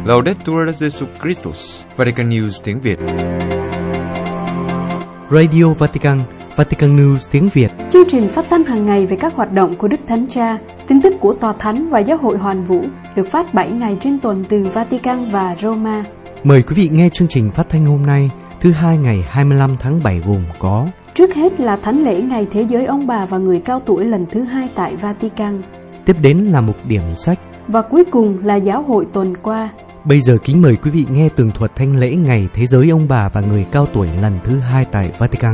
Laudetur Jesus Christus, Vatican News tiếng Việt. Radio Vatican, Vatican News tiếng Việt. Chương trình phát thanh hàng ngày về các hoạt động của Đức Thánh Cha, tin tức của Tòa Thánh và Giáo hội Hoàn Vũ được phát 7 ngày trên tuần từ Vatican và Roma. Mời quý vị nghe chương trình phát thanh hôm nay, thứ Hai ngày 25 tháng 7 gồm có: trước hết là Thánh lễ Ngày Thế giới ông bà và người cao tuổi lần thứ 2 tại Vatican. Tiếp đến là mục điểm sách. Và cuối cùng là giáo hội tuần qua. Bây giờ kính mời quý vị nghe tường thuật Thánh lễ Ngày Thế giới ông bà và người cao tuổi lần thứ 2 tại Vatican.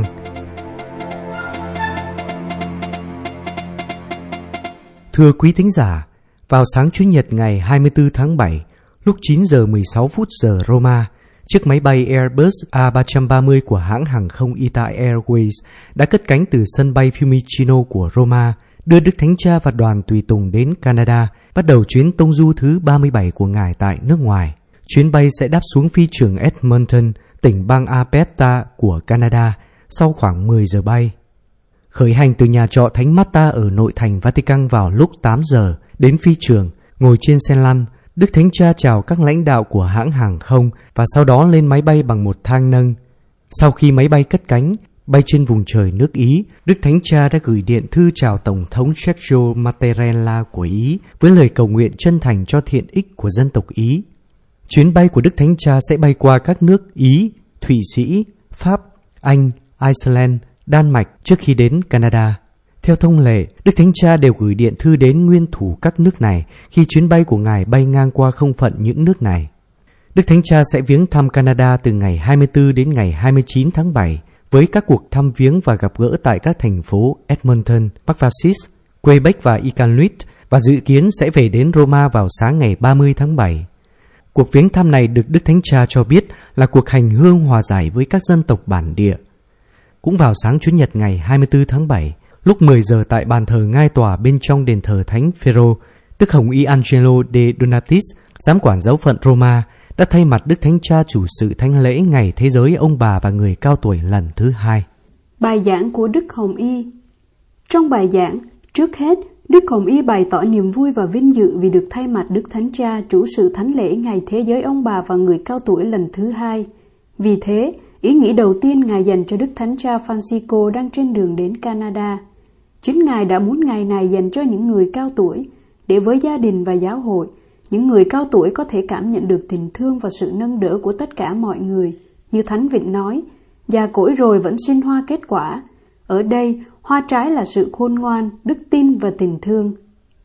Thưa quý thính giả, vào sáng Chủ nhật ngày 24 tháng 7, lúc 9 giờ 16 phút giờ Roma, chiếc máy bay Airbus A330 của hãng hàng không Italy Airways đã cất cánh từ sân bay Fiumicino của Roma, đưa Đức Thánh Cha và đoàn tùy tùng đến Canada, bắt đầu chuyến tông du thứ 37 của Ngài tại nước ngoài. Chuyến bay sẽ đáp xuống phi trường Edmonton, tỉnh bang Alberta của Canada, sau khoảng 10 giờ bay. Khởi hành từ nhà trọ Thánh Marta ở nội thành Vatican vào lúc 8 giờ, đến phi trường, ngồi trên xe lăn, Đức Thánh Cha chào các lãnh đạo của hãng hàng không và sau đó lên máy bay bằng một thang nâng. Sau khi máy bay cất cánh, bay trên vùng trời nước Ý, Đức Thánh Cha đã gửi điện thư chào Tổng thống Sergio Mattarella của Ý với lời cầu nguyện chân thành cho thiện ích của dân tộc Ý. Chuyến bay của Đức Thánh Cha sẽ bay qua các nước Ý, Thụy Sĩ, Pháp, Anh, Iceland, Đan Mạch trước khi đến Canada. Theo thông lệ, Đức Thánh Cha đều gửi điện thư đến nguyên thủ các nước này khi chuyến bay của Ngài bay ngang qua không phận những nước này. Đức Thánh Cha sẽ viếng thăm Canada từ ngày 24 đến ngày 29 tháng 7 với các cuộc thăm viếng và gặp gỡ tại các thành phố Edmonton, Macphasis, Quebec và Iqaluit và dự kiến sẽ về đến Roma vào sáng ngày 30 tháng 7. Cuộc viếng thăm này được Đức Thánh Cha cho biết là cuộc hành hương hòa giải với các dân tộc bản địa. Cũng vào sáng Chủ nhật ngày 24 tháng 7, lúc 10 giờ tại bàn thờ ngai tòa bên trong đền thờ Thánh Phêrô, Đức Hồng Y Angelo de Donatis, giám quản giáo phận Roma, đã thay mặt Đức Thánh Cha chủ sự Thánh lễ Ngày Thế giới ông bà và người cao tuổi lần thứ 2. Bài giảng của Đức Hồng Y. Trong bài giảng, trước hết, Đức Hồng Y bày tỏ niềm vui và vinh dự vì được thay mặt Đức Thánh Cha chủ sự Thánh lễ Ngày Thế giới ông bà và người cao tuổi lần thứ 2. Vì thế, ý nghĩ đầu tiên Ngài dành cho Đức Thánh Cha Francisco đang trên đường đến Canada. Chính Ngài đã muốn ngày này dành cho những người cao tuổi, để với gia đình và giáo hội, những người cao tuổi có thể cảm nhận được tình thương và sự nâng đỡ của tất cả mọi người. Như Thánh Vịnh nói, già cỗi rồi vẫn sinh hoa kết quả. Ở đây, hoa trái là sự khôn ngoan, đức tin và tình thương.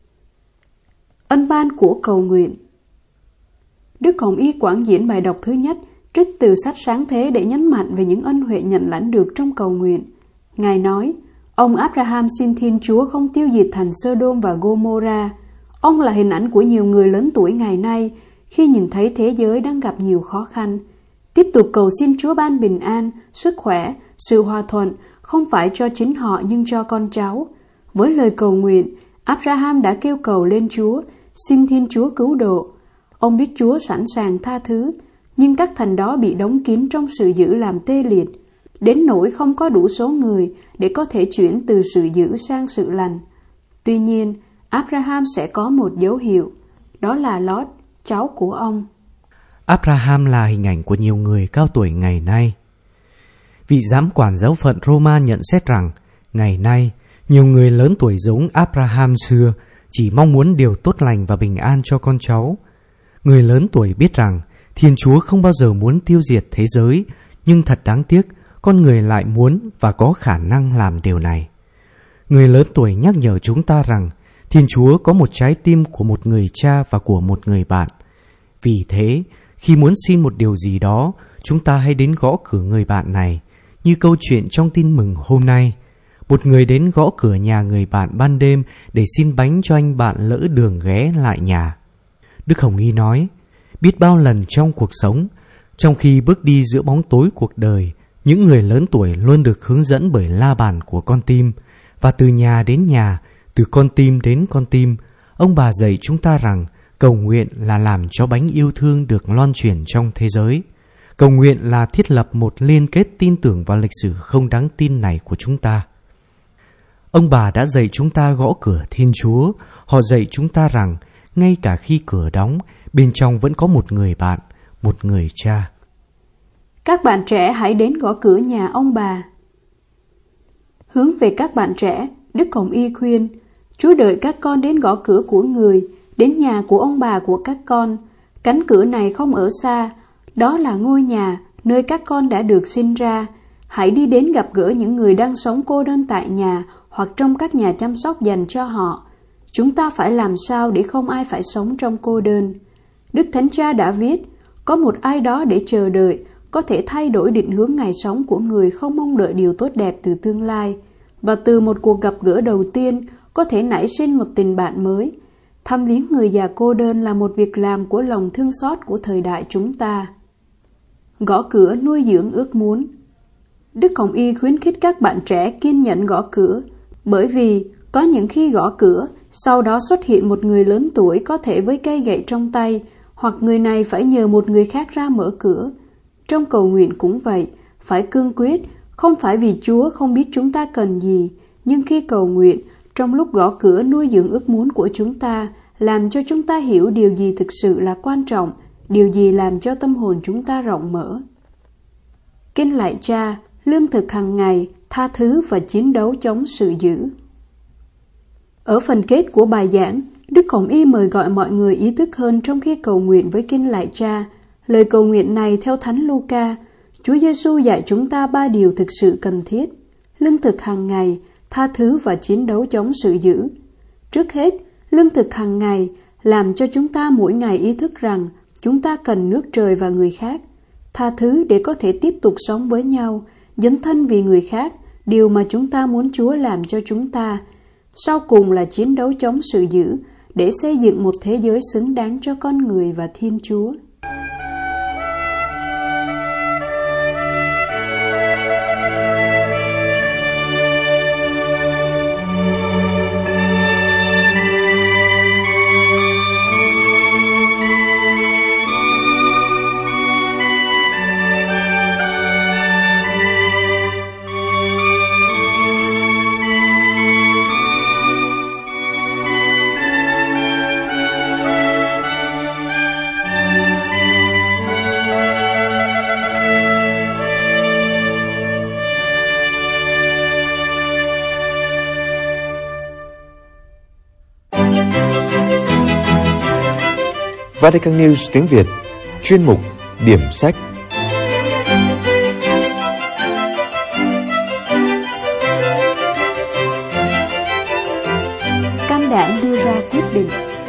Ân ban của cầu nguyện. Đức Hồng Y quảng diễn bài đọc thứ nhất, trích từ sách Sáng Thế để nhấn mạnh về những ân huệ nhận lãnh được trong cầu nguyện. Ngài nói, ông Abraham xin Thiên Chúa không tiêu diệt thành Sodom và Gomorrah. Ông là hình ảnh của nhiều người lớn tuổi ngày nay khi nhìn thấy thế giới đang gặp nhiều khó khăn. Tiếp tục cầu xin Chúa ban bình an, sức khỏe, sự hòa thuận, không phải cho chính họ nhưng cho con cháu. Với lời cầu nguyện, Abraham đã kêu cầu lên Chúa, xin Thiên Chúa cứu độ. Ông biết Chúa sẵn sàng tha thứ, nhưng các thành đó bị đóng kín trong sự giữ làm tê liệt, đến nỗi không có đủ số người để có thể chuyển từ sự giữ sang sự lành. Tuy nhiên, Abraham sẽ có một dấu hiệu, đó là Lót, cháu của ông. Abraham là hình ảnh của nhiều người cao tuổi ngày nay. Vị giám quản giáo phận Roma nhận xét rằng, ngày nay, nhiều người lớn tuổi giống Abraham xưa chỉ mong muốn điều tốt lành và bình an cho con cháu. Người lớn tuổi biết rằng, Thiên Chúa không bao giờ muốn tiêu diệt thế giới, nhưng thật đáng tiếc, con người lại muốn và có khả năng làm điều này. Người lớn tuổi nhắc nhở chúng ta rằng, Thiên Chúa có một trái tim của một người cha và của một người bạn. Vì thế, khi muốn xin một điều gì đó, chúng ta hãy đến gõ cửa người bạn này, như câu chuyện trong tin mừng hôm nay. Một người đến gõ cửa nhà người bạn ban đêm để xin bánh cho anh bạn lỡ đường ghé lại nhà. Đức Hồng Y nói, biết bao lần trong cuộc sống, trong khi bước đi giữa bóng tối cuộc đời, những người lớn tuổi luôn được hướng dẫn bởi la bàn của con tim, và từ nhà đến nhà, từ con tim đến con tim, ông bà dạy chúng ta rằng cầu nguyện là làm cho bánh yêu thương được loan truyền trong thế giới. Cầu nguyện là thiết lập một liên kết tin tưởng vào lịch sử không đáng tin này của chúng ta. Ông bà đã dạy chúng ta gõ cửa Thiên Chúa. Họ dạy chúng ta rằng ngay cả khi cửa đóng, bên trong vẫn có một người bạn, một người cha. Các bạn trẻ hãy đến gõ cửa nhà ông bà. Hướng về các bạn trẻ, Đức Hồng Y khuyên, Chúa đợi các con đến gõ cửa của người, đến nhà của ông bà của các con. Cánh cửa này không ở xa, đó là ngôi nhà, nơi các con đã được sinh ra. Hãy đi đến gặp gỡ những người đang sống cô đơn tại nhà hoặc trong các nhà chăm sóc dành cho họ. Chúng ta phải làm sao để không ai phải sống trong cô đơn. Đức Thánh Cha đã viết, có một ai đó để chờ đợi, có thể thay đổi định hướng ngày sống của người không mong đợi điều tốt đẹp từ tương lai. Và từ một cuộc gặp gỡ đầu tiên, có thể nảy sinh một tình bạn mới. Thăm viếng người già cô đơn là một việc làm của lòng thương xót của thời đại chúng ta. Gõ cửa nuôi dưỡng ước muốn. Đức Hồng Y khuyến khích các bạn trẻ kiên nhẫn gõ cửa, bởi vì có những khi gõ cửa, sau đó xuất hiện một người lớn tuổi có thể với cây gậy trong tay, hoặc người này phải nhờ một người khác ra mở cửa. Trong cầu nguyện cũng vậy, phải cương quyết, không phải vì Chúa không biết chúng ta cần gì, nhưng khi cầu nguyện, trong lúc gõ cửa nuôi dưỡng ước muốn của chúng ta, làm cho chúng ta hiểu điều gì thực sự là quan trọng, điều gì làm cho tâm hồn chúng ta rộng mở. Kinh lạy Cha, lương thực hàng ngày, tha thứ và chiến đấu chống sự dữ. Ở phần kết của bài giảng, Đức Hồng Y mời gọi mọi người ý thức hơn trong khi cầu nguyện với Kinh lạy Cha. Lời cầu nguyện này theo Thánh Luca, Chúa Giêsu dạy chúng ta 3 điều thực sự cần thiết: lương thực hàng ngày, tha thứ và chiến đấu chống sự dữ. Trước hết, lương thực hàng ngày làm cho chúng ta mỗi ngày ý thức rằng chúng ta cần nước trời và người khác. Tha thứ để có thể tiếp tục sống với nhau, dấn thân vì người khác, điều mà chúng ta muốn Chúa làm cho chúng ta. Sau cùng là chiến đấu chống sự dữ, để xây dựng một thế giới xứng đáng cho con người và Thiên Chúa. Vatican News tiếng Việt, chuyên mục Điểm sách. Can đảm đưa ra quyết định.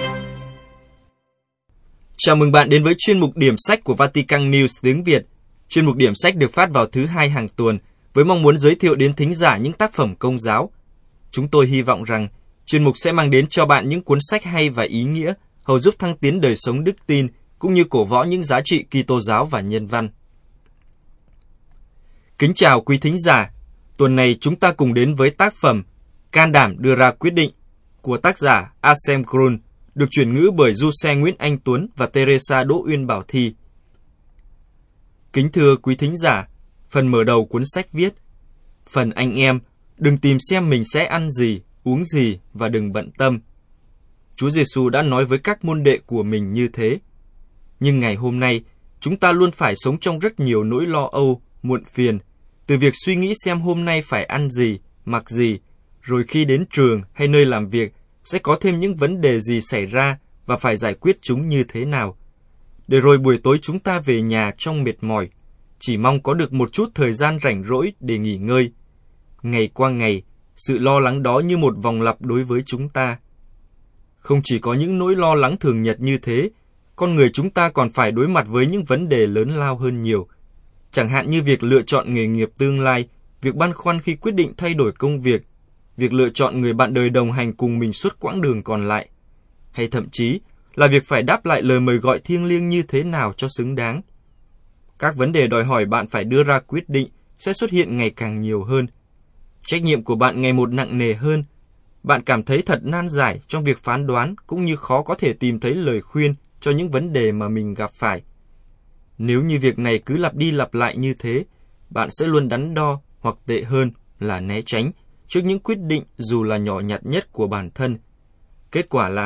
Chào mừng bạn đến với chuyên mục Điểm sách của Vatican News tiếng Việt. Chuyên mục Điểm sách được phát vào thứ 2 hàng tuần với mong muốn giới thiệu đến thính giả những tác phẩm công giáo. Chúng tôi hy vọng rằng chuyên mục sẽ mang đến cho bạn những cuốn sách hay và ý nghĩa, hầu giúp thăng tiến đời sống đức tin, cũng như cổ võ những giá trị Kitô giáo và nhân văn. Kính chào quý thính giả, tuần này chúng ta cùng đến với tác phẩm Can đảm đưa ra quyết định của tác giả Asem Grun, được chuyển ngữ bởi Giuse Nguyễn Anh Tuấn và Teresa Đỗ Uyên Bảo Thi. Kính thưa quý thính giả, phần mở đầu cuốn sách viết: Phần anh em, đừng tìm xem mình sẽ ăn gì, uống gì và đừng bận tâm. Chúa Giêsu đã nói với các môn đệ của mình như thế. Nhưng ngày hôm nay, chúng ta luôn phải sống trong rất nhiều nỗi lo âu, muộn phiền, từ việc suy nghĩ xem hôm nay phải ăn gì, mặc gì, rồi khi đến trường hay nơi làm việc sẽ có thêm những vấn đề gì xảy ra và phải giải quyết chúng như thế nào. Để rồi buổi tối chúng ta về nhà trong mệt mỏi, chỉ mong có được một chút thời gian rảnh rỗi để nghỉ ngơi. Ngày qua ngày, sự lo lắng đó như một vòng lặp đối với chúng ta. Không chỉ có những nỗi lo lắng thường nhật như thế, con người chúng ta còn phải đối mặt với những vấn đề lớn lao hơn nhiều. Chẳng hạn như việc lựa chọn nghề nghiệp tương lai, việc băn khoăn khi quyết định thay đổi công việc, việc lựa chọn người bạn đời đồng hành cùng mình suốt quãng đường còn lại, hay thậm chí là việc phải đáp lại lời mời gọi thiêng liêng như thế nào cho xứng đáng. Các vấn đề đòi hỏi bạn phải đưa ra quyết định sẽ xuất hiện ngày càng nhiều hơn. Trách nhiệm của bạn ngày một nặng nề hơn. Bạn cảm thấy thật nan giải trong việc phán đoán cũng như khó có thể tìm thấy lời khuyên cho những vấn đề mà mình gặp phải. Nếu như việc này cứ lặp đi lặp lại như thế, bạn sẽ luôn đắn đo hoặc tệ hơn là né tránh trước những quyết định dù là nhỏ nhặt nhất của bản thân. Kết quả là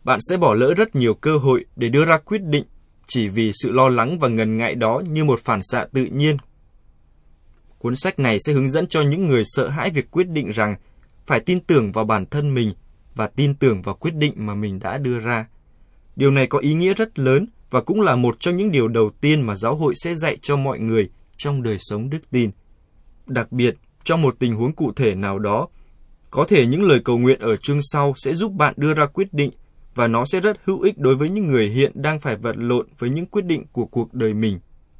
bạn sẽ bỏ lỡ rất nhiều cơ hội để đưa ra quyết định chỉ vì sự lo lắng và ngần ngại đó như một phản xạ tự nhiên. Cuốn sách này sẽ hướng dẫn cho những người sợ hãi việc quyết định rằng phải tin tưởng vào bản thân mình và tin tưởng vào quyết định mà mình đã đưa ra. Điều này có ý nghĩa rất lớn và cũng là một trong những điều đầu tiên mà giáo hội sẽ dạy cho mọi người trong đời sống đức tin. Đặc biệt, trong một tình huống cụ thể nào đó, có thể những lời cầu nguyện ở chương sau sẽ giúp bạn đưa ra quyết định và nó sẽ rất hữu ích đối với những người hiện đang phải vật lộn với những quyết định của cuộc đời mình.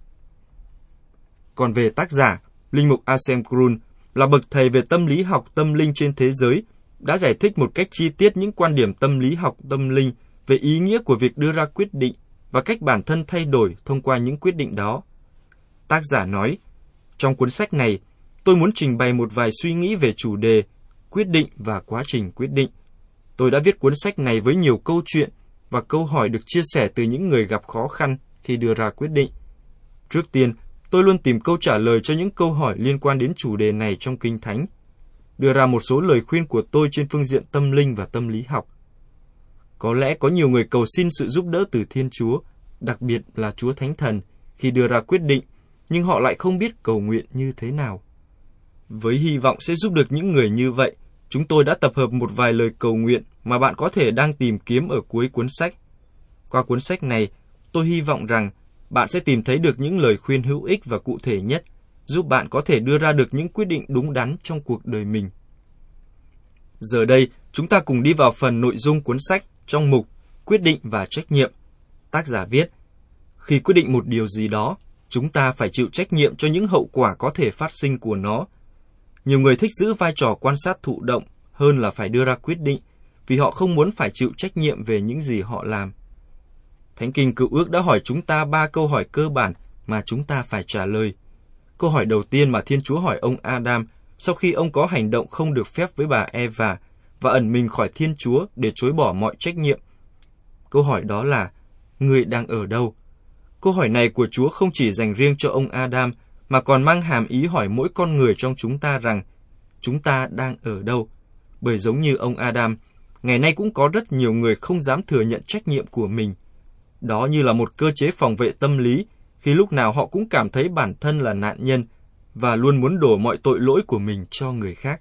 Còn về tác giả, Linh mục A.S.M. Grun là bậc thầy về tâm lý học tâm linh trên thế giới, đã giải thích một cách chi tiết những quan điểm tâm lý học tâm linh về ý nghĩa của việc đưa ra quyết định và cách bản thân thay đổi thông qua những quyết định đó. Tác giả nói, trong cuốn sách này, tôi muốn trình bày một vài suy nghĩ về chủ đề quyết định và quá trình quyết định. Tôi đã viết cuốn sách này với nhiều câu chuyện và câu hỏi được chia sẻ từ những người gặp khó khăn khi đưa ra quyết định. Trước tiên, tôi luôn tìm câu trả lời cho những câu hỏi liên quan đến chủ đề này trong Kinh Thánh, đưa ra một số lời khuyên của tôi trên phương diện tâm linh và tâm lý học. Có lẽ có nhiều người cầu xin sự giúp đỡ từ Thiên Chúa, đặc biệt là Chúa Thánh Thần, khi đưa ra quyết định, nhưng họ lại không biết cầu nguyện như thế nào. Với hy vọng sẽ giúp được những người như vậy, chúng tôi đã tập hợp một vài lời cầu nguyện mà bạn có thể đang tìm kiếm ở cuối cuốn sách. Qua cuốn sách này, tôi hy vọng rằng bạn sẽ tìm thấy được những lời khuyên hữu ích và cụ thể nhất, giúp bạn có thể đưa ra được những quyết định đúng đắn trong cuộc đời mình. Giờ đây, chúng ta cùng đi vào phần nội dung cuốn sách trong mục Quyết định và trách nhiệm. Tác giả viết, khi quyết định một điều gì đó, chúng ta phải chịu trách nhiệm cho những hậu quả có thể phát sinh của nó. Nhiều người thích giữ vai trò quan sát thụ động hơn là phải đưa ra quyết định, vì họ không muốn phải chịu trách nhiệm về những gì họ làm. Thánh Kinh Cựu Ước đã hỏi chúng ta 3 câu hỏi cơ bản mà chúng ta phải trả lời. Câu hỏi đầu tiên mà Thiên Chúa hỏi ông Adam sau khi ông có hành động không được phép với bà Eva và ẩn mình khỏi Thiên Chúa để chối bỏ mọi trách nhiệm. Câu hỏi đó là, ngươi đang ở đâu? Câu hỏi này của Chúa không chỉ dành riêng cho ông Adam, mà còn mang hàm ý hỏi mỗi con người trong chúng ta rằng, chúng ta đang ở đâu? Bởi giống như ông Adam, ngày nay cũng có rất nhiều người không dám thừa nhận trách nhiệm của mình. Đó như là một cơ chế phòng vệ tâm lý, khi lúc nào họ cũng cảm thấy bản thân là nạn nhân và luôn muốn đổ mọi tội lỗi của mình cho người khác.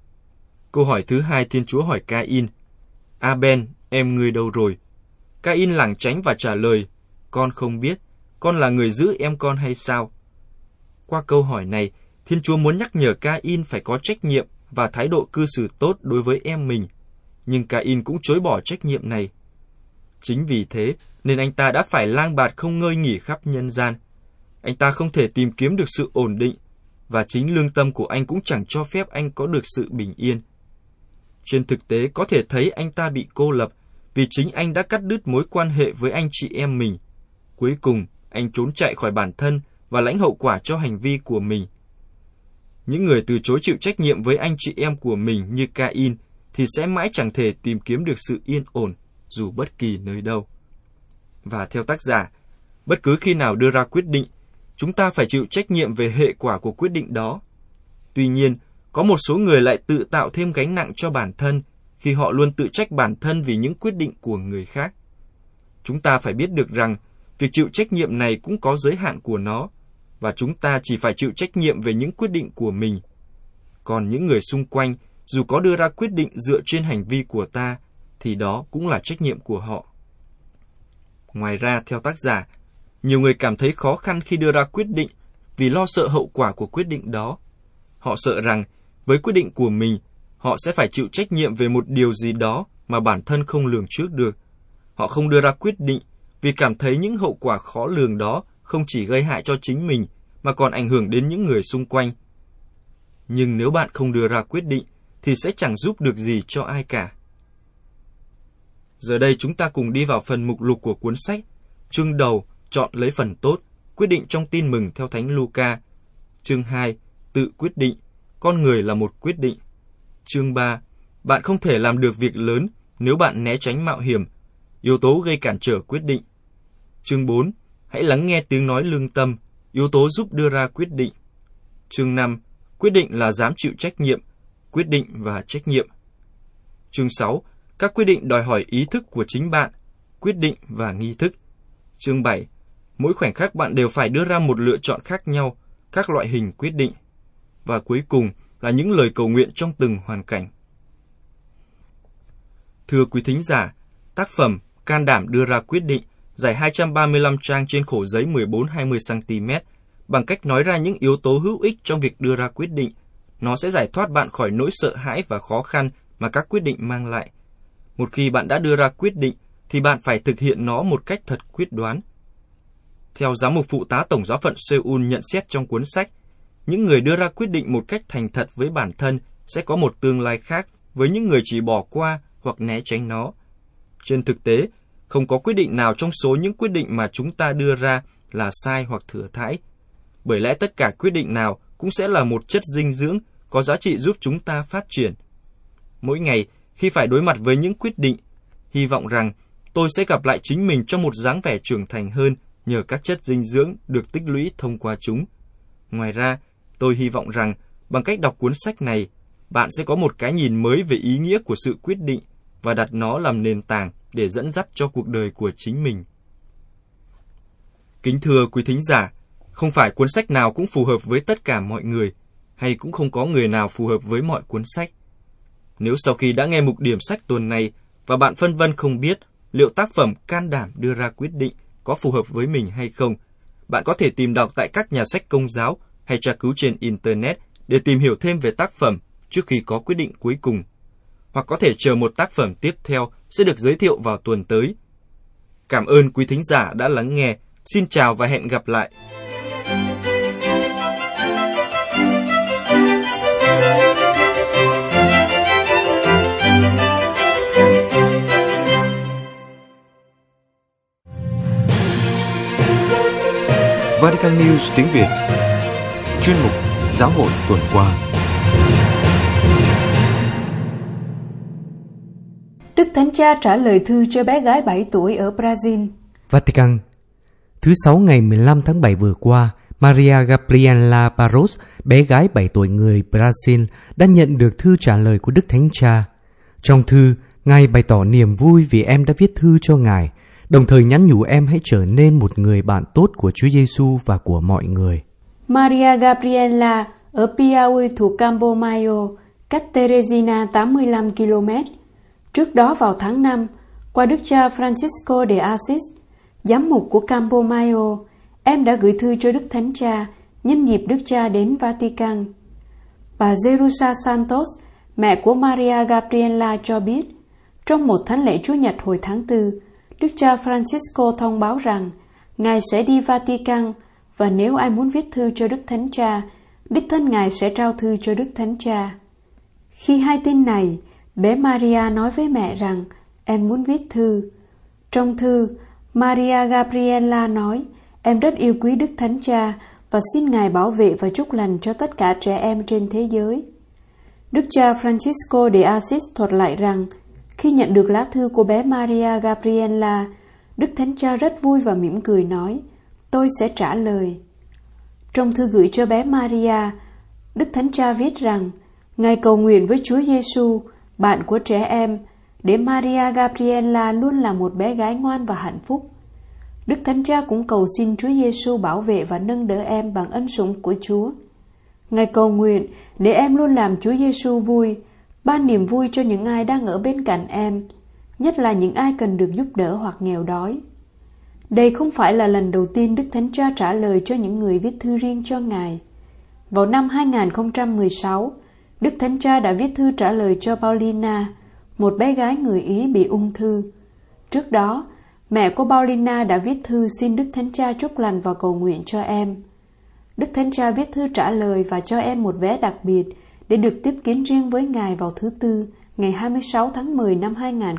Câu hỏi thứ hai Thiên Chúa hỏi Ca-in, Abel, em ngươi đâu rồi? Ca-in lảng tránh và trả lời, con không biết, con là người giữ em con hay sao? Qua câu hỏi này, Thiên Chúa muốn nhắc nhở Ca-in phải có trách nhiệm và thái độ cư xử tốt đối với em mình. Nhưng Ca-in cũng chối bỏ trách nhiệm này. Chính vì thế, nên anh ta đã phải lang bạt không ngơi nghỉ khắp nhân gian. Anh ta không thể tìm kiếm được sự ổn định, và chính lương tâm của anh cũng chẳng cho phép anh có được sự bình yên. Trên thực tế, có thể thấy anh ta bị cô lập, vì chính anh đã cắt đứt mối quan hệ với anh chị em mình. Cuối cùng, anh trốn chạy khỏi bản thân và lãnh hậu quả cho hành vi của mình. Những người từ chối chịu trách nhiệm với anh chị em của mình như Ca-in thì sẽ mãi chẳng thể tìm kiếm được sự yên ổn, dù bất kỳ nơi đâu. Và theo tác giả, bất cứ khi nào đưa ra quyết định, chúng ta phải chịu trách nhiệm về hệ quả của quyết định đó. Tuy nhiên, có một số người lại tự tạo thêm gánh nặng cho bản thân khi họ luôn tự trách bản thân vì những quyết định của người khác. Chúng ta phải biết được rằng, việc chịu trách nhiệm này cũng có giới hạn của nó, và chúng ta chỉ phải chịu trách nhiệm về những quyết định của mình. Còn những người xung quanh, dù có đưa ra quyết định dựa trên hành vi của ta, thì đó cũng là trách nhiệm của họ. Ngoài ra, theo tác giả, nhiều người cảm thấy khó khăn khi đưa ra quyết định vì lo sợ hậu quả của quyết định đó. Họ sợ rằng, với quyết định của mình, họ sẽ phải chịu trách nhiệm về một điều gì đó mà bản thân không lường trước được. Họ không đưa ra quyết định vì cảm thấy những hậu quả khó lường đó không chỉ gây hại cho chính mình, mà còn ảnh hưởng đến những người xung quanh. Nhưng nếu bạn không đưa ra quyết định, thì sẽ chẳng giúp được gì cho ai cả. Giờ đây chúng ta cùng đi vào phần mục lục của cuốn sách. Chương đầu, chọn lấy phần tốt, quyết định trong tin mừng theo Thánh Luca. Chương 2, tự quyết định, con người là một quyết định. Chương 3, bạn không thể làm được việc lớn nếu bạn né tránh mạo hiểm, yếu tố gây cản trở quyết định. Chương 4, hãy lắng nghe tiếng nói lương tâm, yếu tố giúp đưa ra quyết định. Chương 5, quyết định là dám chịu trách nhiệm, quyết định và trách nhiệm. Chương 6, Các quyết định đòi hỏi ý thức của chính bạn, quyết định và nghi thức. Chương 7. Mỗi khoảnh khắc bạn đều phải đưa ra một lựa chọn khác nhau, các loại hình quyết định. Và cuối cùng là những lời cầu nguyện trong từng hoàn cảnh. Thưa quý thính giả, tác phẩm Can đảm đưa ra quyết định, dài 235 trang trên khổ giấy 14-20cm, bằng cách nói ra những yếu tố hữu ích trong việc đưa ra quyết định. Nó sẽ giải thoát bạn khỏi nỗi sợ hãi và khó khăn mà các quyết định mang lại. Một khi bạn đã đưa ra quyết định, thì bạn phải thực hiện nó một cách thật quyết đoán. Theo Giám mục Phụ tá Tổng giáo phận Seoul nhận xét trong cuốn sách, những người đưa ra quyết định một cách thành thật với bản thân sẽ có một tương lai khác với những người chỉ bỏ qua hoặc né tránh nó. Trên thực tế, không có quyết định nào trong số những quyết định mà chúng ta đưa ra là sai hoặc thừa thãi. Bởi lẽ tất cả quyết định nào cũng sẽ là một chất dinh dưỡng có giá trị giúp chúng ta phát triển. Mỗi ngày, khi phải đối mặt với những quyết định, hy vọng rằng tôi sẽ gặp lại chính mình trong một dáng vẻ trưởng thành hơn nhờ các chất dinh dưỡng được tích lũy thông qua chúng. Ngoài ra, tôi hy vọng rằng bằng cách đọc cuốn sách này, bạn sẽ có một cái nhìn mới về ý nghĩa của sự quyết định và đặt nó làm nền tảng để dẫn dắt cho cuộc đời của chính mình. Kính thưa quý thính giả, không phải cuốn sách nào cũng phù hợp với tất cả mọi người, hay cũng không có người nào phù hợp với mọi cuốn sách. Nếu sau khi đã nghe mục điểm sách tuần này và bạn phân vân không biết liệu tác phẩm Can đảm đưa ra quyết định có phù hợp với mình hay không, bạn có thể tìm đọc tại các nhà sách công giáo hay tra cứu trên Internet để tìm hiểu thêm về tác phẩm trước khi có quyết định cuối cùng. Hoặc có thể chờ một tác phẩm tiếp theo sẽ được giới thiệu vào tuần tới. Cảm ơn quý thính giả đã lắng nghe. Xin chào và hẹn gặp lại. Vatican News tiếng Việt. Chuyên mục Giáo hội tuần qua. Đức Thánh Cha trả lời thư cho bé gái 7 tuổi ở Brazil. Vatican. Thứ Sáu ngày 15 tháng 7 vừa qua, Maria Gabriela Barros, bé gái 7 tuổi người Brazil, đã nhận được thư trả lời của Đức Thánh Cha. Trong thư, Ngài bày tỏ niềm vui vì em đã viết thư cho Ngài, đồng thời nhắn nhủ em hãy trở nên một người bạn tốt của Chúa Giêsu và của mọi người. Maria Gabriela ở Piauí thuộc Campo Mayo, cách Teresina 85 km. Trước đó vào tháng 5, qua Đức cha Francisco de Assis, giám mục của Campo Mayo, em đã gửi thư cho Đức Thánh Cha nhân dịp Đức cha đến Vatican. Bà Jerusa Santos, mẹ của Maria Gabriela cho biết, trong một thánh lễ Chúa Nhật hồi tháng 4, Đức cha Francisco thông báo rằng Ngài sẽ đi Vatican và nếu ai muốn viết thư cho Đức Thánh Cha, đích thân Ngài sẽ trao thư cho Đức Thánh Cha. Khi hay tin này, bé Maria nói với mẹ rằng em muốn viết thư. Trong thư, Maria Gabriela nói em rất yêu quý Đức Thánh Cha và xin Ngài bảo vệ và chúc lành cho tất cả trẻ em trên thế giới. Đức cha Francisco de Assis thuật lại rằng khi nhận được lá thư của bé Maria Gabriela, Đức Thánh Cha rất vui và mỉm cười nói, tôi sẽ trả lời. Trong thư gửi cho bé Maria, Đức Thánh Cha viết rằng, Ngài cầu nguyện với Chúa Giêsu, bạn của trẻ em, để Maria Gabriela luôn là một bé gái ngoan và hạnh phúc. Đức Thánh Cha cũng cầu xin Chúa Giêsu bảo vệ và nâng đỡ em bằng ân sủng của Chúa. Ngài cầu nguyện để em luôn làm Chúa Giêsu vui, ban niềm vui cho những ai đang ở bên cạnh em, nhất là những ai cần được giúp đỡ hoặc nghèo đói. Đây không phải là lần đầu tiên Đức Thánh Cha trả lời cho những người viết thư riêng cho Ngài. Vào năm 2016, Đức Thánh Cha đã viết thư trả lời cho Paulina, một bé gái người Ý bị ung thư. Trước đó, mẹ của Paulina đã viết thư xin Đức Thánh Cha chúc lành và cầu nguyện cho em. Đức Thánh Cha viết thư trả lời và cho em một vé đặc biệt để được tiếp kiến riêng với Ngài vào thứ Tư, ngày 26 tháng 10 năm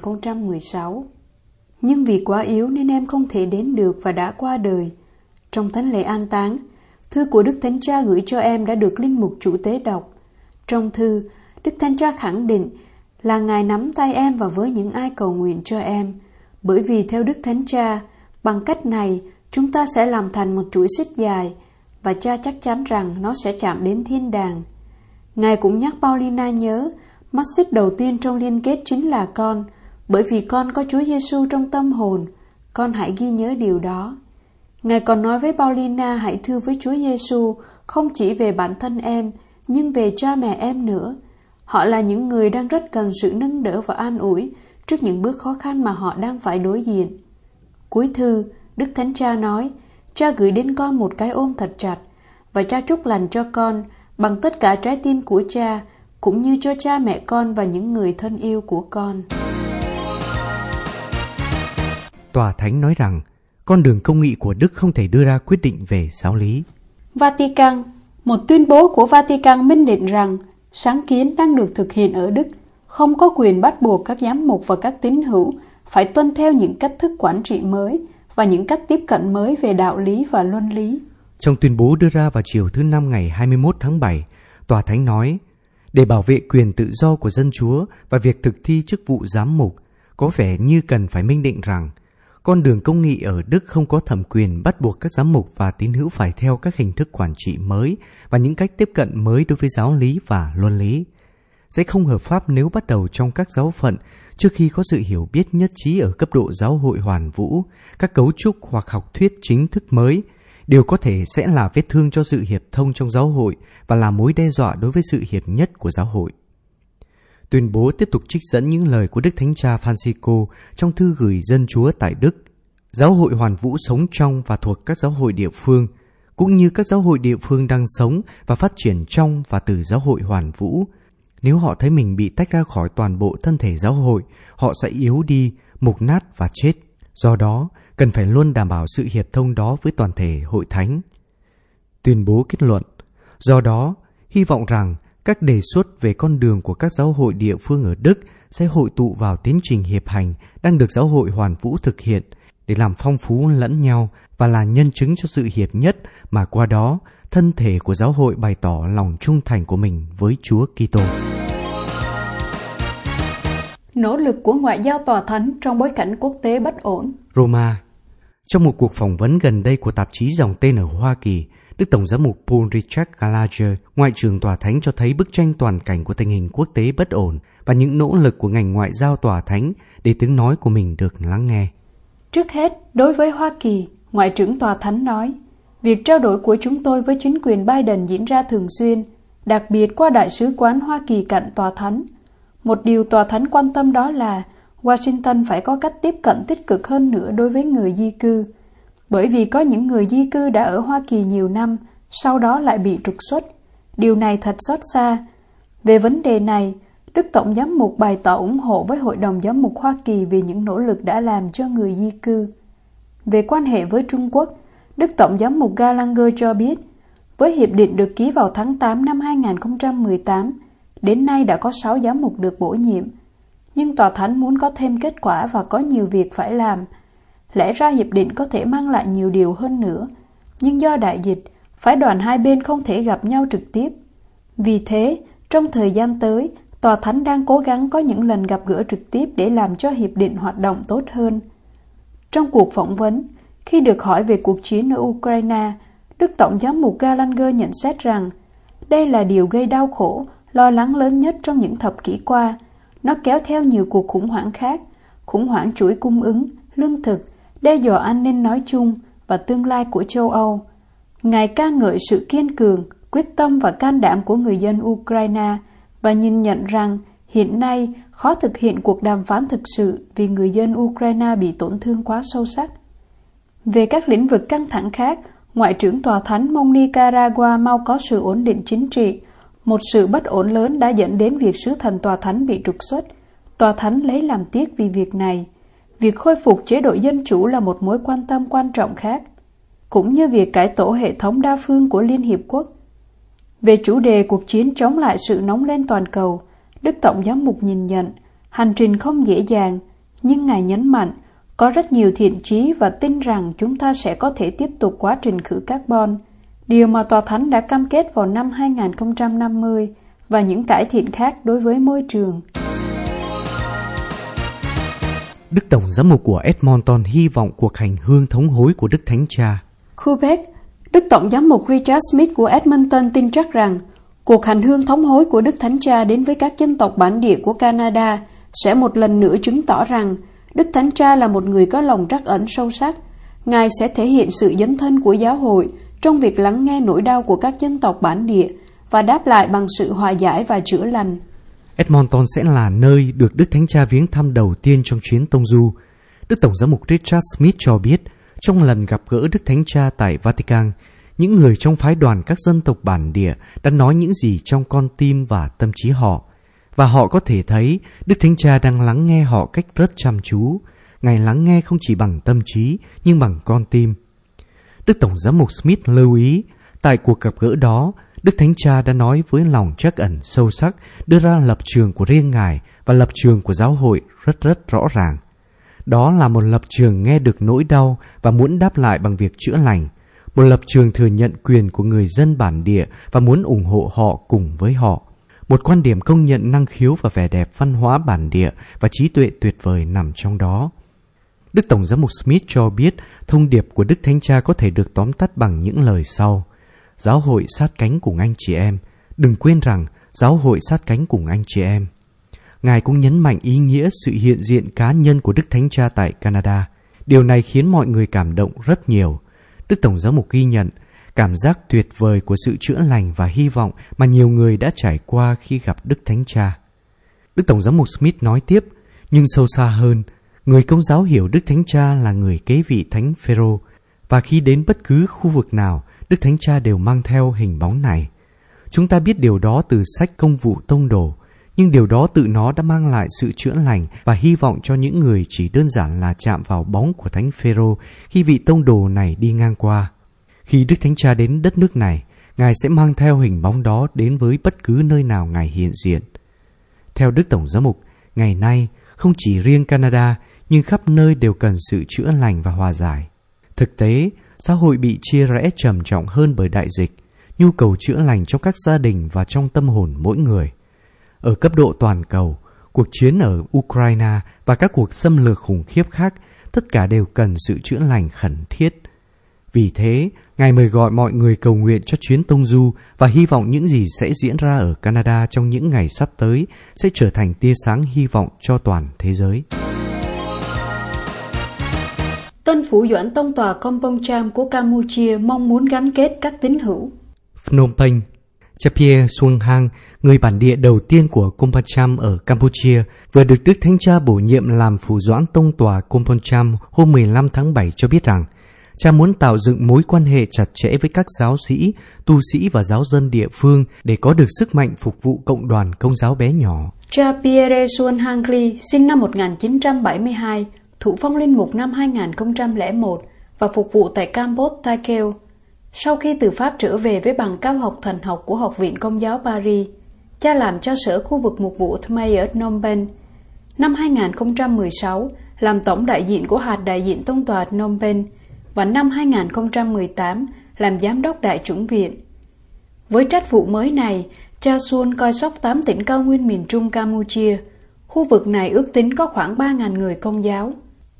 2016. Nhưng vì quá yếu nên em không thể đến được và đã qua đời. Trong thánh lễ an táng, thư của Đức Thánh Cha gửi cho em đã được linh mục chủ tế đọc. Trong thư, Đức Thánh Cha khẳng định là Ngài nắm tay em và với những ai cầu nguyện cho em, bởi vì theo Đức Thánh Cha, bằng cách này chúng ta sẽ làm thành một chuỗi xích dài và Cha chắc chắn rằng nó sẽ chạm đến thiên đàng. Ngài cũng nhắc Paulina nhớ, mắt xích đầu tiên trong liên kết chính là con, bởi vì con có Chúa Giêsu trong tâm hồn, con hãy ghi nhớ điều đó. Ngài còn nói với Paulina hãy thưa với Chúa Giêsu không chỉ về bản thân em, nhưng về cha mẹ em nữa. Họ là những người đang rất cần sự nâng đỡ và an ủi trước những bước khó khăn mà họ đang phải đối diện. Cuối thư, Đức Thánh Cha nói, cha gửi đến con một cái ôm thật chặt, và cha chúc lành cho con bằng tất cả trái tim của cha, cũng như cho cha mẹ con và những người thân yêu của con. Tòa Thánh nói rằng, con đường công nghị của Đức không thể đưa ra quyết định về giáo lý. Vatican. Một tuyên bố của Vatican minh định rằng sáng kiến đang được thực hiện ở Đức không có quyền bắt buộc các giám mục và các tín hữu phải tuân theo những cách thức quản trị mới và những cách tiếp cận mới về đạo lý và luân lý. Trong tuyên bố đưa ra vào chiều thứ Năm ngày 21 tháng 7, Tòa Thánh nói, để bảo vệ quyền tự do của dân Chúa và việc thực thi chức vụ giám mục, có vẻ như cần phải minh định rằng con đường công nghị ở Đức không có thẩm quyền bắt buộc các giám mục và tín hữu phải theo các hình thức quản trị mới và những cách tiếp cận mới đối với giáo lý và luân lý. Sẽ không hợp pháp nếu bắt đầu trong các giáo phận trước khi có sự hiểu biết nhất trí ở cấp độ giáo hội hoàn vũ, các cấu trúc hoặc học thuyết chính thức mới, đều có thể sẽ là vết thương cho sự hiệp thông trong giáo hội và là mối đe dọa đối với sự hiệp nhất của giáo hội. Tuyên bố tiếp tục trích dẫn những lời của Đức Thánh Cha Francisco trong thư gửi dân Chúa tại Đức. Giáo hội hoàn vũ sống trong và thuộc các giáo hội địa phương, cũng như các giáo hội địa phương đang sống và phát triển trong và từ giáo hội hoàn vũ. Nếu họ thấy mình bị tách ra khỏi toàn bộ thân thể giáo hội, họ sẽ yếu đi, mục nát và chết. Do đó, cần phải luôn đảm bảo sự hiệp thông đó với toàn thể hội thánh. Tuyên bố kết luận, do đó, hy vọng rằng các đề xuất về con đường của các giáo hội địa phương ở Đức sẽ hội tụ vào tiến trình hiệp hành đang được giáo hội hoàn vũ thực hiện để làm phong phú lẫn nhau và là nhân chứng cho sự hiệp nhất mà qua đó thân thể của giáo hội bày tỏ lòng trung thành của mình với Chúa Kitô. Nỗ lực của ngoại giao tòa thánh trong bối cảnh quốc tế bất ổn. Roma. Trong một cuộc phỏng vấn gần đây của tạp chí dòng tên ở Hoa Kỳ, Đức Tổng giám mục Paul Richard Gallagher, Ngoại trưởng Tòa Thánh cho thấy bức tranh toàn cảnh của tình hình quốc tế bất ổn và những nỗ lực của ngành ngoại giao Tòa Thánh để tiếng nói của mình được lắng nghe. Trước hết, đối với Hoa Kỳ, Ngoại trưởng Tòa Thánh nói, việc trao đổi của chúng tôi với chính quyền Biden diễn ra thường xuyên, đặc biệt qua Đại sứ quán Hoa Kỳ cạnh Tòa Thánh. Một điều Tòa Thánh quan tâm đó là Washington phải có cách tiếp cận tích cực hơn nữa đối với người di cư, bởi vì có những người di cư đã ở Hoa Kỳ nhiều năm, sau đó lại bị trục xuất. Điều này thật xót xa. Về vấn đề này, Đức Tổng giám mục bày tỏ ủng hộ với Hội đồng Giám mục Hoa Kỳ vì những nỗ lực đã làm cho người di cư. Về quan hệ với Trung Quốc, Đức Tổng giám mục Gallagher cho biết, với hiệp định được ký vào tháng 8 năm 2018, đến nay đã có 6 giám mục được bổ nhiệm. Nhưng Tòa Thánh muốn có thêm kết quả và có nhiều việc phải làm. Lẽ ra hiệp định có thể mang lại nhiều điều hơn nữa, nhưng do đại dịch, phái đoàn hai bên không thể gặp nhau trực tiếp. Vì thế, trong thời gian tới, Tòa Thánh đang cố gắng có những lần gặp gỡ trực tiếp để làm cho hiệp định hoạt động tốt hơn. Trong cuộc phỏng vấn, khi được hỏi về cuộc chiến ở Ukraine, Đức Tổng giám mục Gallagher nhận xét rằng đây là điều gây đau khổ, lo lắng lớn nhất trong những thập kỷ qua. Nó kéo theo nhiều cuộc khủng hoảng khác, khủng hoảng chuỗi cung ứng, lương thực, đe dọa an ninh nói chung và tương lai của châu Âu. Ngài ca ngợi sự kiên cường, quyết tâm và can đảm của người dân Ukraine và nhìn nhận rằng hiện nay khó thực hiện cuộc đàm phán thực sự vì người dân Ukraine bị tổn thương quá sâu sắc. Về các lĩnh vực căng thẳng khác, Ngoại trưởng Tòa Thánh mong Nicaragua mau có sự ổn định chính trị. Một sự bất ổn lớn đã dẫn đến việc sứ thần Tòa Thánh bị trục xuất. Tòa Thánh lấy làm tiếc vì việc này. Việc khôi phục chế độ dân chủ là một mối quan tâm quan trọng khác, cũng như việc cải tổ hệ thống đa phương của Liên Hiệp Quốc. Về chủ đề cuộc chiến chống lại sự nóng lên toàn cầu, Đức Tổng giám mục nhìn nhận hành trình không dễ dàng, nhưng Ngài nhấn mạnh có rất nhiều thiện chí và tin rằng chúng ta sẽ có thể tiếp tục quá trình khử carbon, điều mà Tòa Thánh đã cam kết vào năm 2050 và những cải thiện khác đối với môi trường. Đức Tổng giám mục của Edmonton hy vọng cuộc hành hương thống hối của Đức Thánh Cha. Quebec, Đức Tổng giám mục Richard Smith của Edmonton tin chắc rằng cuộc hành hương thống hối của Đức Thánh Cha đến với các dân tộc bản địa của Canada sẽ một lần nữa chứng tỏ rằng Đức Thánh Cha là một người có lòng trắc ẩn sâu sắc. Ngài sẽ thể hiện sự dấn thân của giáo hội trong việc lắng nghe nỗi đau của các dân tộc bản địa và đáp lại bằng sự hòa giải và chữa lành. Edmonton sẽ là nơi được Đức Thánh Cha viếng thăm đầu tiên trong chuyến tông du. Đức Tổng giám mục Richard Smith cho biết, trong lần gặp gỡ Đức Thánh Cha tại Vatican, những người trong phái đoàn các dân tộc bản địa đã nói những gì trong con tim và tâm trí họ, và họ có thể thấy Đức Thánh Cha đang lắng nghe họ cách rất chăm chú. Ngài lắng nghe không chỉ bằng tâm trí, nhưng bằng con tim. Đức Tổng giám mục Smith lưu ý, tại cuộc gặp gỡ đó, Đức Thánh Cha đã nói với lòng trắc ẩn sâu sắc, đưa ra lập trường của riêng Ngài và lập trường của giáo hội rất rõ ràng. Đó là một lập trường nghe được nỗi đau và muốn đáp lại bằng việc chữa lành, một lập trường thừa nhận quyền của người dân bản địa và muốn ủng hộ họ cùng với họ, một quan điểm công nhận năng khiếu và vẻ đẹp văn hóa bản địa và trí tuệ tuyệt vời nằm trong đó. Đức Tổng giám mục Smith cho biết thông điệp của Đức Thánh Cha có thể được tóm tắt bằng những lời sau: giáo hội sát cánh cùng anh chị em. Đừng quên rằng giáo hội sát cánh cùng anh chị em. Ngài cũng nhấn mạnh ý nghĩa sự hiện diện cá nhân của Đức Thánh Cha tại Canada. Điều này khiến mọi người cảm động rất nhiều. Đức Tổng giám mục ghi nhận cảm giác tuyệt vời của sự chữa lành và hy vọng mà nhiều người đã trải qua khi gặp Đức Thánh Cha. Đức Tổng giám mục Smith nói tiếp, nhưng sâu xa hơn, người Công giáo hiểu Đức Thánh Cha là người kế vị Thánh Phêrô, và khi đến bất cứ khu vực nào, Đức Thánh Cha đều mang theo hình bóng này. Chúng ta biết điều đó từ sách Công vụ Tông đồ, nhưng điều đó tự nó đã mang lại sự chữa lành và hy vọng cho những người chỉ đơn giản là chạm vào bóng của Thánh Phêrô khi vị tông đồ này đi ngang qua. Khi Đức Thánh Cha đến đất nước này, Ngài sẽ mang theo hình bóng đó đến với bất cứ nơi nào Ngài hiện diện. Theo Đức Tổng giám mục, ngày nay, không chỉ riêng Canada, nhưng khắp nơi đều cần sự chữa lành và hòa giải. Thực tế, xã hội bị chia rẽ trầm trọng hơn bởi đại dịch, nhu cầu chữa lành trong các gia đình và trong tâm hồn mỗi người. Ở cấp độ toàn cầu, cuộc chiến ở Ukraine và các cuộc xâm lược khủng khiếp khác, tất cả đều cần sự chữa lành khẩn thiết. Vì thế, Ngài mời gọi mọi người cầu nguyện cho chuyến tông du và hy vọng những gì sẽ diễn ra ở Canada trong những ngày sắp tới sẽ trở thành tia sáng hy vọng cho toàn thế giới. Tân phủ doãn tông tòa Kompong Cham của Campuchia mong muốn gắn kết các tín hữu. Phnom Penh. Chapie Xuân Hang, người bản địa đầu tiên của Kompong Cham ở Campuchia, vừa được Đức Thánh Cha bổ nhiệm làm phủ doãn tông tòa Kompong Cham hôm 15 tháng 7 cho biết rằng Cha muốn tạo dựng mối quan hệ chặt chẽ với các giáo sĩ, tu sĩ và giáo dân địa phương để có được sức mạnh phục vụ cộng đoàn Công giáo bé nhỏ. Cha Pierre Xuân Hang Kli sinh năm 1972, thụ phong linh mục năm 2001 và phục vụ tại Campos Takeo. Sau khi từ Pháp trở về với bằng cao học thần học của Học viện Công giáo Paris, cha làm cho sở khu vực mục vụ Thmei ở Phnom Penh. Năm 2016, làm tổng đại diện của hạt đại diện tông tòa Phnom Penh và năm 2018 làm giám đốc đại chủng viện. Với trách vụ mới này, cha Xuân coi sóc 8 tỉnh cao nguyên miền Trung Campuchia. Khu vực này ước tính có khoảng 3.000 người Công giáo.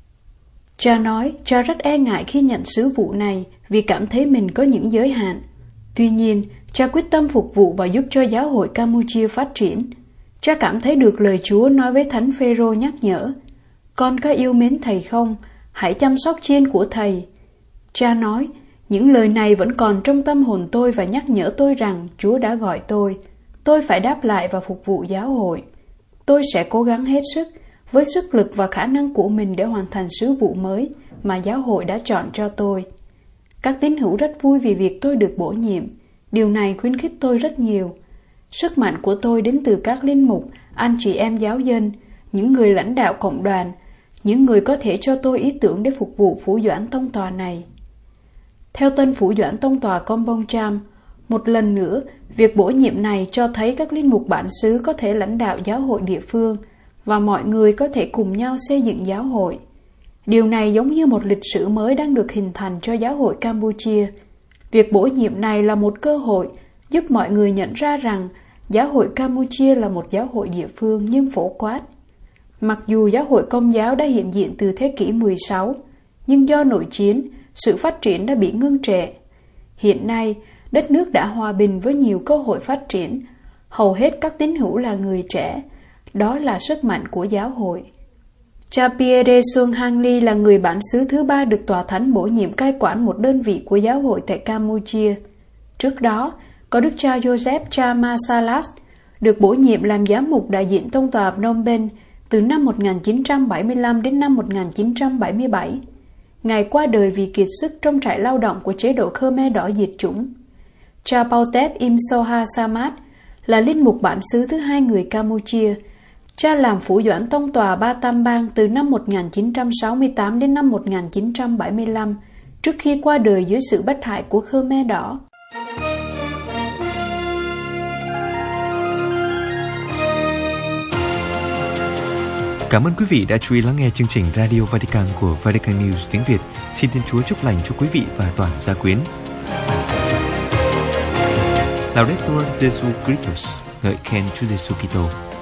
Cha nói cha rất e ngại khi nhận sứ vụ này vì cảm thấy mình có những giới hạn. Tuy nhiên, cha quyết tâm phục vụ và giúp cho giáo hội Campuchia phát triển. Cha cảm thấy được lời Chúa nói với Thánh Phêrô nhắc nhở: con có yêu mến thầy không? Hãy chăm sóc chiên của thầy. Cha nói, những lời này vẫn còn trong tâm hồn tôi và nhắc nhở tôi rằng Chúa đã gọi tôi. Tôi phải đáp lại và phục vụ giáo hội. Tôi sẽ cố gắng hết sức, với sức lực và khả năng của mình để hoàn thành sứ vụ mới mà giáo hội đã chọn cho tôi. Các tín hữu rất vui vì việc tôi được bổ nhiệm. Điều này khuyến khích tôi rất nhiều. Sức mạnh của tôi đến từ các linh mục, anh chị em giáo dân, những người lãnh đạo cộng đoàn, những người có thể cho tôi ý tưởng để phục vụ phủ doãn tông tòa này. Theo tân phủ doãn tông tòa Kompong Cham, một lần nữa, việc bổ nhiệm này cho thấy các linh mục bản xứ có thể lãnh đạo giáo hội địa phương và mọi người có thể cùng nhau xây dựng giáo hội. Điều này giống như một lịch sử mới đang được hình thành cho giáo hội Campuchia. Việc bổ nhiệm này là một cơ hội giúp mọi người nhận ra rằng giáo hội Campuchia là một giáo hội địa phương nhưng phổ quát. Mặc dù giáo hội Công giáo đã hiện diện từ thế kỷ 16, nhưng do nội chiến, sự phát triển đã bị ngưng trệ. Hiện nay, đất nước đã hòa bình với nhiều cơ hội phát triển. Hầu hết các tín hữu là người trẻ. đó là sức mạnh của giáo hội. Cha Pierre Xuân Hangli là người bản xứ thứ 3 được tòa thánh bổ nhiệm cai quản một đơn vị của giáo hội tại Campuchia. Trước đó, có đức cha Joseph Cha Masalas được bổ nhiệm làm giám mục đại diện tông tòa Phnom Penh từ năm 1975 đến năm 1977. Ngài qua đời vì kiệt sức trong trại lao động của chế độ Khmer Đỏ diệt chủng. Cha Pautet Im Soha Samat là linh mục bản xứ thứ 2 người Campuchia. Cha làm phủ doãn tông tòa Ba Tam Bang từ năm 1968 đến năm 1975, trước khi qua đời dưới sự bất hại của Khmer Đỏ. Cảm ơn quý vị đã chú ý lắng nghe chương trình Radio Vatican của Vatican News tiếng Việt. Xin Thiên Chúa chúc lành cho quý vị và toàn gia quyến. Laudetur Jesu Christus, ngợi khen Chúa Giêsu Kitô.